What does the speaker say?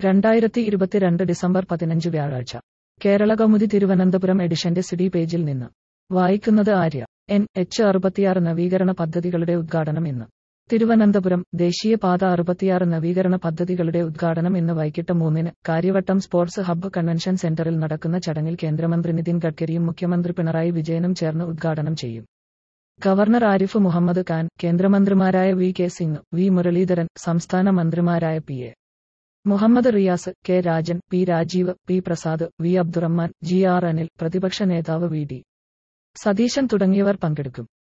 2022 December 15 വ്യാഴാഴ്ച. കേരളകൗമുദി തിരുവനന്തപുരം എഡിഷന്റെ CD പേജിൽ നിന്ന് വായിക്കുന്നത് ആര്യ. NH66 നവീകരണ പദ്ധതികളുടെ ഉദ്ഘാടനം ഇന്ന്. തിരുവനന്തപുരം. ദേശീയപാത 66 നവീകരണ പദ്ധതികളുടെ ഉദ്ഘാടനം ഇന്ന് വൈകിട്ട് 3-ന് കാര്യവട്ടം സ്പോർട്സ് ഹബ്ബ് കൺവെൻഷൻ സെന്ററിൽ നടക്കുന്ന ചടങ്ങിൽ കേന്ദ്രമന്ത്രി നിതിൻ ഗഡ്കരിയും മുഖ്യമന്ത്രി പിണറായി വിജയനും ചേർന്ന് ഉദ്ഘാടനം ചെയ്യും. ഗവർണർ ആരിഫ് മുഹമ്മദ് ഖാൻ, കേന്ദ്രമന്ത്രിമാരായ VK സിംഗ്, V മുരളീധരൻ, സംസ്ഥാന മന്ത്രിമാരായ PA Muhammad Riyas, K Rajan, P Rajeev, P Prasad, V Abdurahman, GR Anil, പ്രതിപക്ഷ നേതാവ് VD സതീശൻ തുടങ്ങിയവർ പങ്കെടുക്കും.